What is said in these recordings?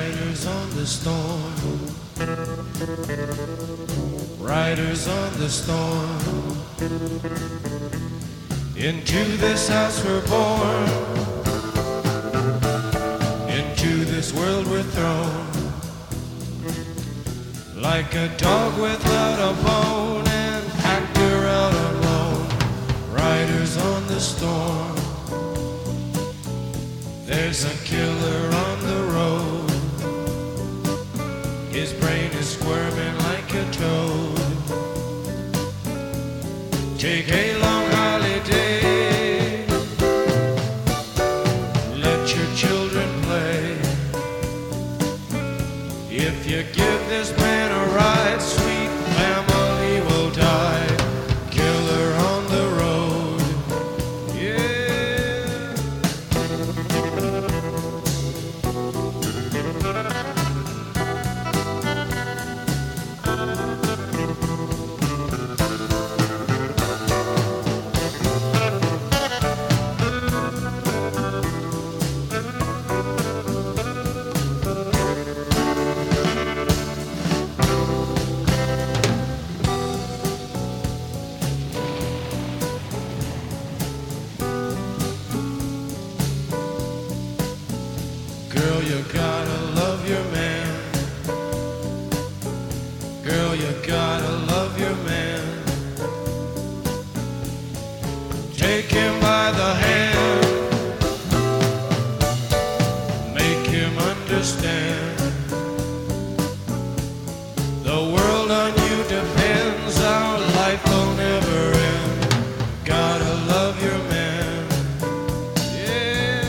Riders on the storm, riders on the storm. Into this house we're born, into this world we're thrown, like a dog without a bone, an actor out alone. Riders on the storm, there's a killer on the road, his brain is squirming like a toad. Take a long holiday, let your children play. If you give this man a ride, sweet family will die. Killer on the road, yeah. Girl, you gotta love your man. Girl, you gotta love your man. Take him by the hand, make him understand. The world on you depends, our life will never end. Gotta love your man, yeah.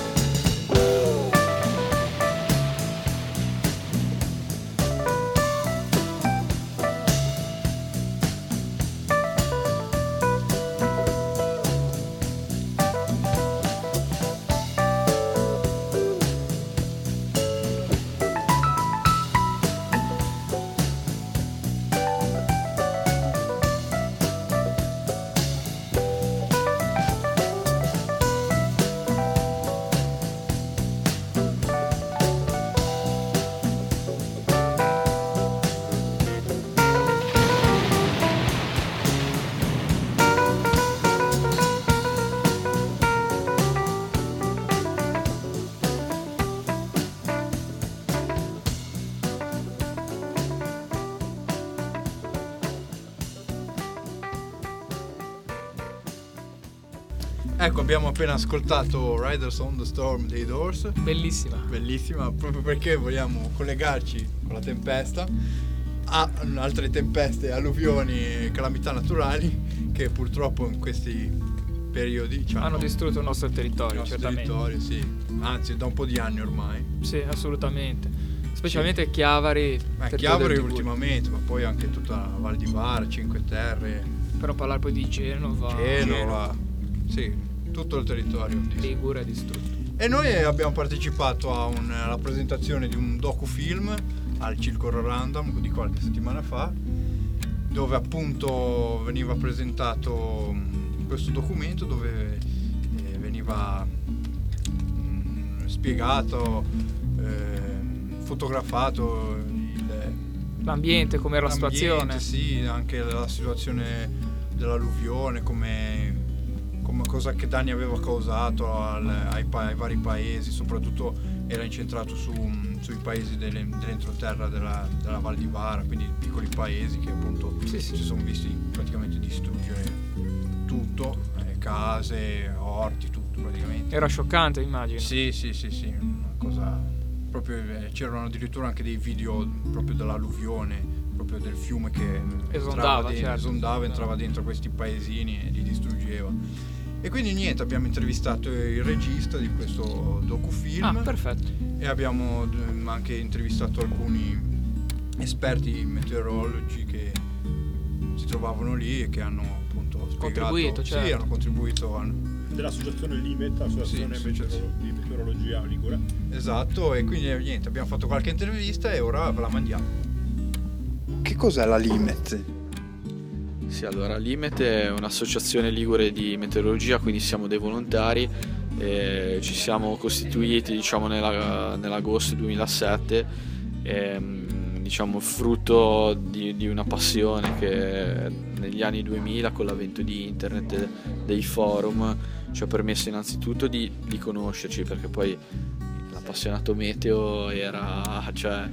Ecco, abbiamo appena ascoltato Riders on the Storm dei Doors. Bellissima. Bellissima, proprio perché vogliamo collegarci con la tempesta a altre tempeste, alluvioni e calamità naturali che purtroppo in questi periodi hanno distrutto il nostro territorio, certamente. Territorio, sì. Anzi, da un po' di anni ormai. Sì, assolutamente. Specialmente sì. Chiavari. Chiavari ultimamente, ma poi anche tutta la Val di Vara, Cinque Terre. Per non parlare poi di Genova. Sì, tutto il territorio Ligure è distrutto. E noi abbiamo partecipato alla presentazione di un docufilm al Circo Random di qualche settimana fa, dove appunto veniva presentato questo documento, dove veniva spiegato, fotografato l'ambiente, com'era la situazione. Sì, anche la situazione dell'alluvione, come cosa che danni aveva causato ai vari paesi, soprattutto era incentrato sui paesi dell'entroterra della Val di Vara, quindi piccoli paesi che appunto si sono visti praticamente distruggere tutto, case, orti, tutto praticamente. Era scioccante, immagino. Sì, una cosa proprio, c'erano addirittura anche dei video proprio dell'alluvione, proprio del fiume che entrava dentro questi paesini e li distruggeva. E quindi niente, abbiamo intervistato il regista di questo docufilm. Perfetto. E abbiamo anche intervistato alcuni esperti meteorologi che si trovavano lì e che hanno appunto spiegato, contribuito, certo. Sì, hanno contribuito dell'associazione LIMET, associazione di meteorologia ligure. Esatto, e quindi niente, abbiamo fatto qualche intervista e ora ve la mandiamo. Che cos'è la LIMET? Sì, allora l'IMET è un'associazione ligure di meteorologia, quindi siamo dei volontari Ci siamo costituiti, diciamo, nell'agosto 2007, diciamo frutto di una passione che negli anni 2000, con l'avvento di internet, dei forum, ci ha permesso innanzitutto di conoscerci, perché poi l'appassionato meteo era, cioè,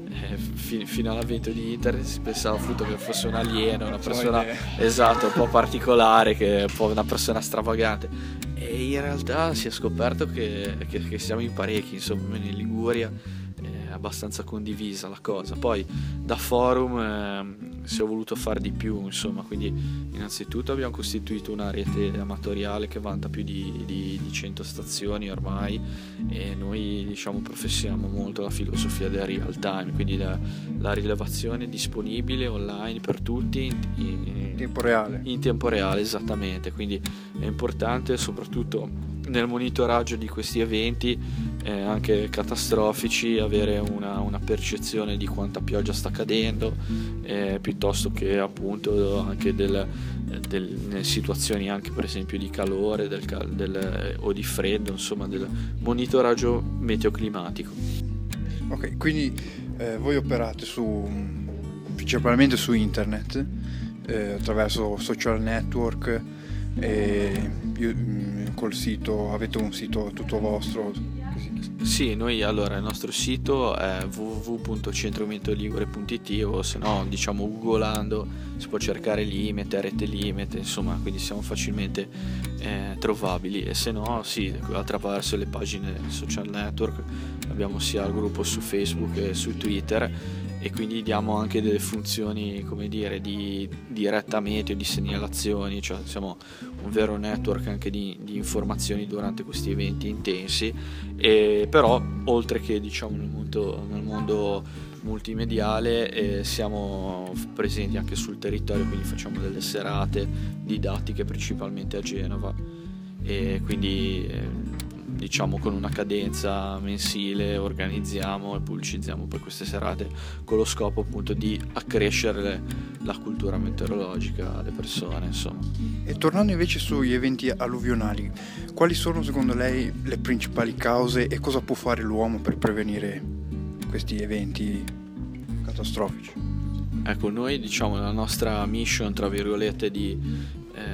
fino all'avvento di internet si pensava appunto che fosse un alieno, una persona, esatto, un po' particolare, che un po' una persona stravagante, e in realtà si è scoperto che siamo in parecchi, insomma, in Liguria è abbastanza condivisa la cosa. Poi da forum si è voluto fare di più, insomma, quindi innanzitutto abbiamo costituito una rete amatoriale che vanta più di 100 stazioni ormai, e noi, diciamo, professiamo molto la filosofia del real time, quindi la rilevazione disponibile online per tutti in tempo reale, esattamente. Quindi è importante, soprattutto nel monitoraggio di questi eventi anche catastrofici, avere una percezione di quanta pioggia sta cadendo, piuttosto che appunto anche nelle situazioni anche per esempio di calore o di freddo, insomma, del monitoraggio meteoclimatico. Ok, quindi voi operate principalmente su internet, attraverso social network, e col sito, avete un sito tutto vostro? Sì, noi, allora, il nostro sito è www.centrometeoligure.it, o se no, diciamo, googolando si può cercare Limete, Rete Limete, insomma, quindi siamo facilmente trovabili. E se no, sì, attraverso le pagine social network abbiamo sia il gruppo su Facebook che su Twitter, e quindi diamo anche delle funzioni, come dire, di diretta meteo, di segnalazioni, cioè siamo un vero network anche di informazioni durante questi eventi intensi. E però, oltre che, diciamo, nel mondo multimediale, siamo presenti anche sul territorio, quindi facciamo delle serate didattiche principalmente a Genova, e quindi diciamo con una cadenza mensile organizziamo e pubblicizziamo poi queste serate, con lo scopo appunto di accrescere la cultura meteorologica alle persone, insomma. E tornando invece sugli eventi alluvionali, quali sono secondo lei le principali cause e cosa può fare l'uomo per prevenire questi eventi catastrofici? Ecco, noi, diciamo, la nostra mission, tra virgolette, di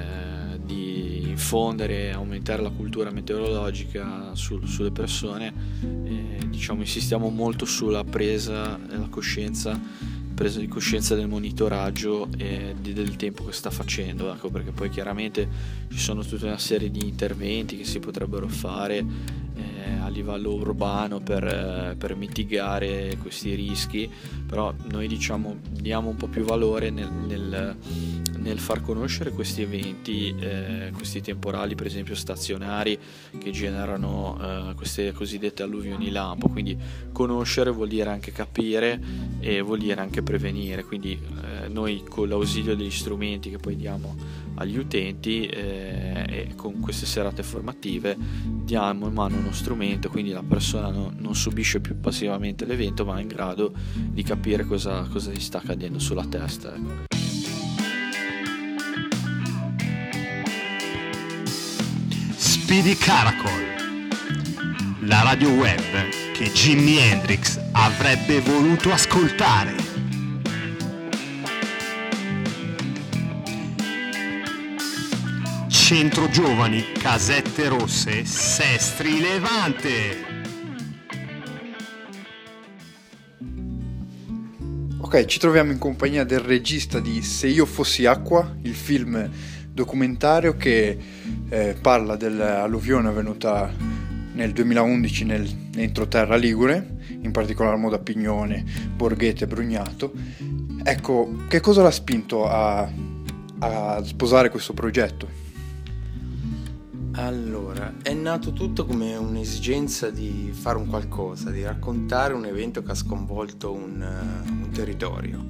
infondere e aumentare la cultura meteorologica sulle persone, diciamo, insistiamo molto sulla presa di coscienza del monitoraggio e del tempo che sta facendo, ecco, perché poi chiaramente ci sono tutta una serie di interventi che si potrebbero fare a livello urbano per mitigare questi rischi, però noi, diciamo, diamo un po' più valore nel far conoscere questi eventi, questi temporali per esempio stazionari che generano queste cosiddette alluvioni lampo. Quindi conoscere vuol dire anche capire e vuol dire anche prevenire, quindi noi con l'ausilio degli strumenti che poi diamo agli utenti e con queste serate formative diamo in mano uno strumento, quindi la persona non subisce più passivamente l'evento, ma è in grado di capire cosa gli sta accadendo sulla testa, ecco. Speedy Caracol, la radio web che Jimi Hendrix avrebbe voluto ascoltare. Centro Giovani, Casette Rosse, Sestri Levante. Ok, ci troviamo in compagnia del regista di Se io fossi acqua, il film documentario che parla dell'alluvione avvenuta nel 2011 nell'entroterra ligure, in particolar modo a Pignone, Borghete e Brugnato. Ecco, che cosa l'ha spinto a sposare questo progetto? Allora, è nato tutto come un'esigenza di fare un qualcosa, di raccontare un evento che ha sconvolto un territorio.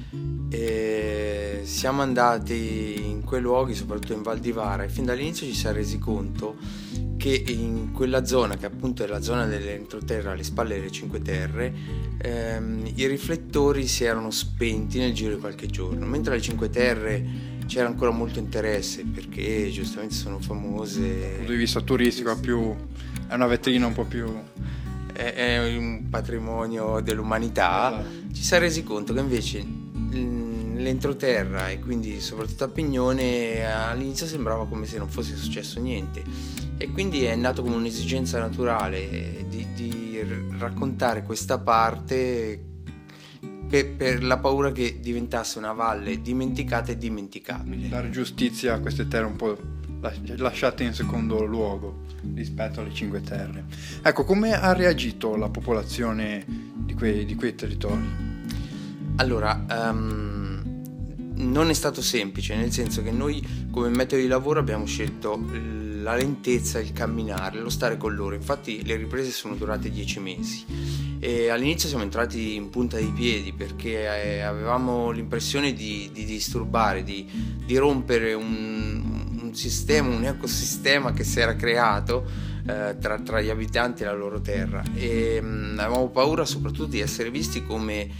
E siamo andati in quei luoghi, soprattutto in Val di Vara, e fin dall'inizio ci si è resi conto che in quella zona, che appunto è la zona dell'entroterra alle spalle delle Cinque Terre, i riflettori si erano spenti nel giro di qualche giorno, mentre le Cinque Terre c'era ancora molto interesse perché giustamente sono famose. Dal punto di vista turistico è una vetrina un po' più... È un patrimonio dell'umanità. Esatto. Ci si è resi conto che invece l'entroterra e quindi soprattutto a Pignone all'inizio sembrava come se non fosse successo niente, e quindi è nato come un'esigenza naturale di raccontare questa parte per la paura che diventasse una valle dimenticata e dimenticabile. Dare giustizia a queste terre un po' lasciate in secondo luogo rispetto alle Cinque Terre. Ecco, come ha reagito la popolazione di quei territori? Allora, non è stato semplice, nel senso che noi come metodo di lavoro abbiamo scelto la lentezza, il camminare, lo stare con loro. Infatti le riprese sono durate 10 mesi e all'inizio siamo entrati in punta di piedi perché avevamo l'impressione di disturbare, di rompere un sistema, un ecosistema che si era creato tra gli abitanti e la loro terra, e avevamo paura soprattutto di essere visti come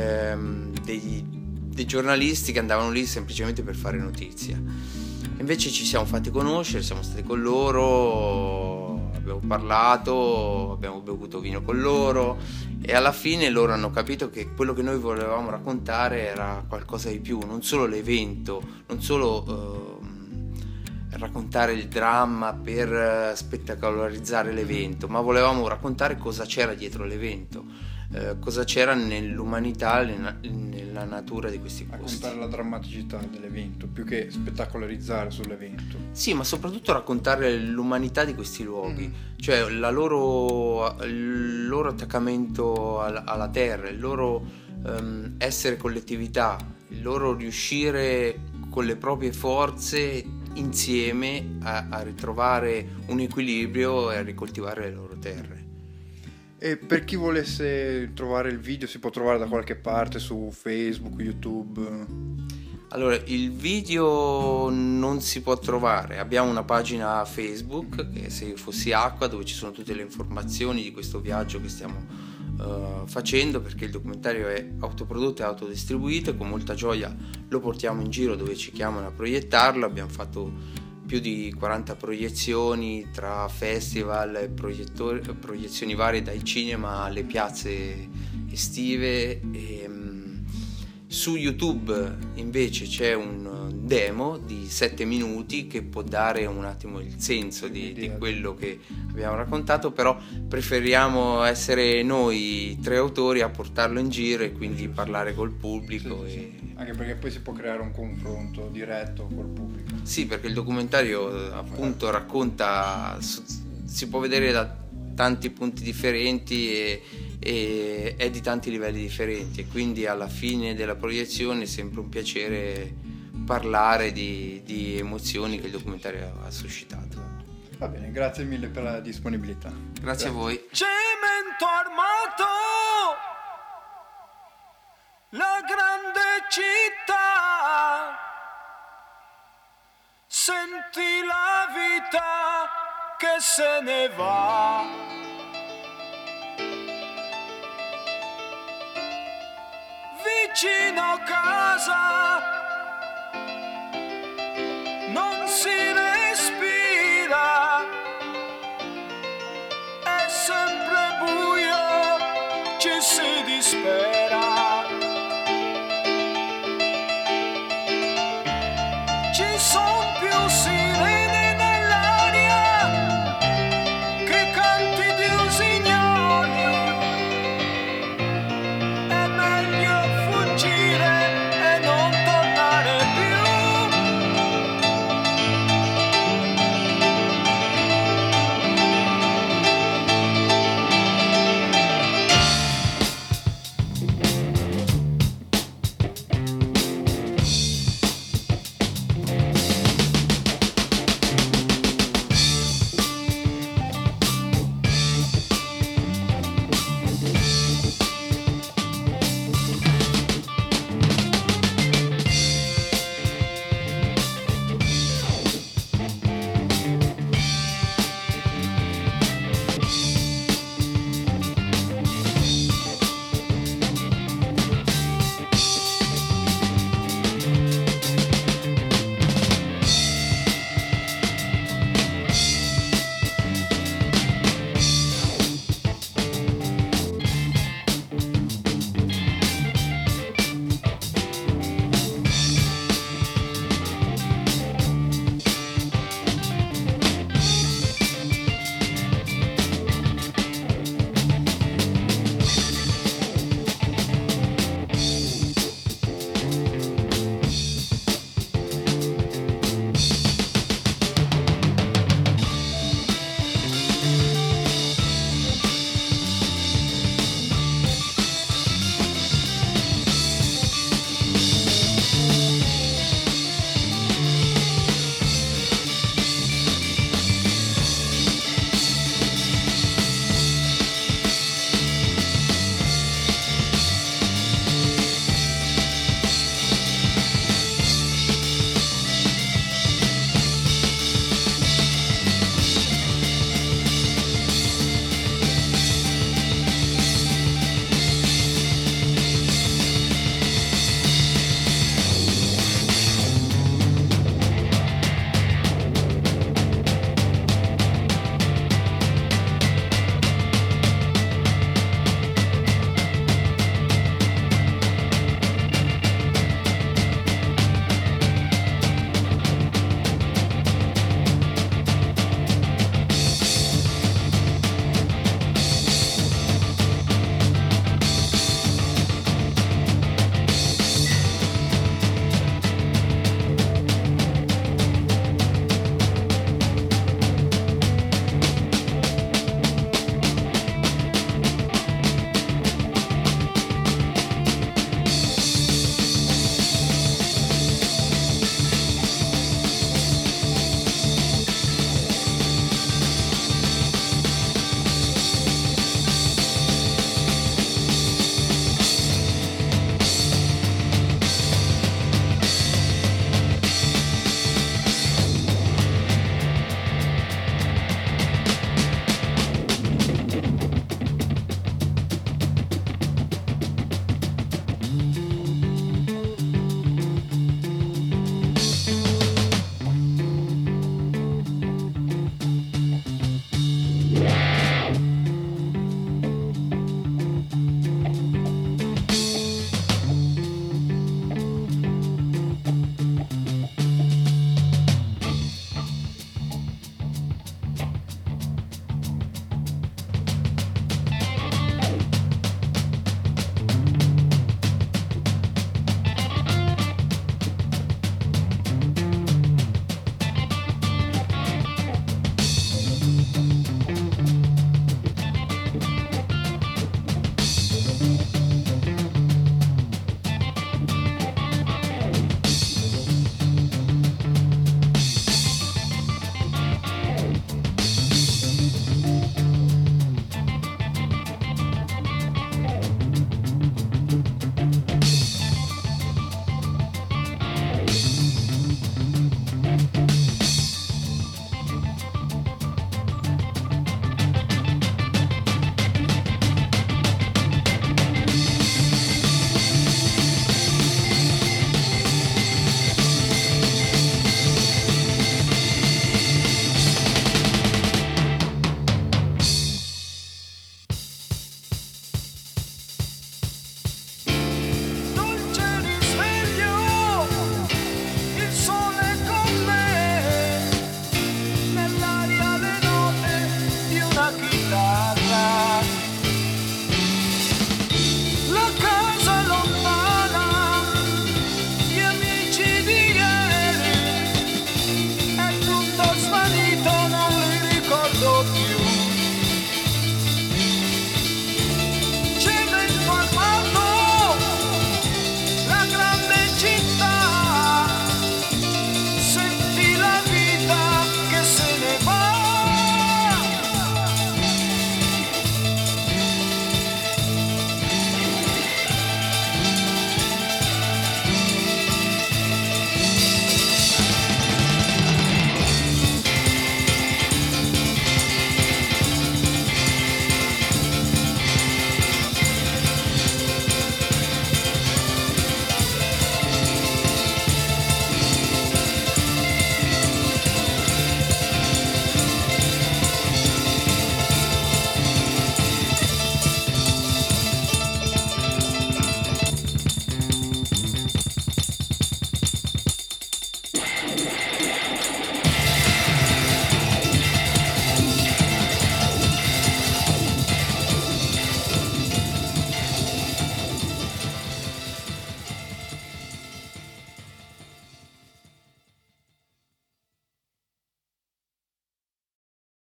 dei giornalisti che andavano lì semplicemente per fare notizia. Invece ci siamo fatti conoscere, siamo stati con loro, abbiamo parlato, abbiamo bevuto vino con loro e alla fine loro hanno capito che quello che noi volevamo raccontare era qualcosa di più, non solo l'evento, non solo raccontare il dramma per spettacolarizzare l'evento, ma volevamo raccontare cosa c'era dietro l'evento. Cosa c'era nell'umanità, nella natura di questi posti. Raccontare la drammaticità dell'evento più che spettacolarizzare sull'evento. Sì, ma soprattutto raccontare l'umanità di questi luoghi, cioè il loro attaccamento alla terra, il loro essere collettività, il loro riuscire con le proprie forze insieme a ritrovare un equilibrio e a ricoltivare le loro terre. E per chi volesse trovare il video, si può trovare da qualche parte su Facebook, YouTube? Allora, il video non si può trovare, abbiamo una pagina Facebook che è Se io fossi acqua, dove ci sono tutte le informazioni di questo viaggio che stiamo facendo, perché il documentario è autoprodotto e autodistribuito e con molta gioia lo portiamo in giro dove ci chiamano a proiettarlo. Abbiamo fatto più di 40 proiezioni tra festival e proiezioni varie, dai cinema alle piazze estive. Su YouTube invece c'è un demo di 7 minuti che può dare un attimo il senso di quello che abbiamo raccontato, però preferiamo essere noi 3 autori a portarlo in giro e quindi parlare col pubblico. Sì. Anche perché poi si può creare un confronto diretto col pubblico. Sì, perché il documentario appunto racconta, si può vedere da tanti punti differenti e è di tanti livelli differenti, e quindi alla fine della proiezione è sempre un piacere parlare di emozioni che il documentario ha suscitato. Va bene, grazie mille per la disponibilità. Grazie a voi. Cemento armato, la grande città, senti la vita che se ne va. Vicino casa non si respira, è sempre buio, ci si dispera. Ci son più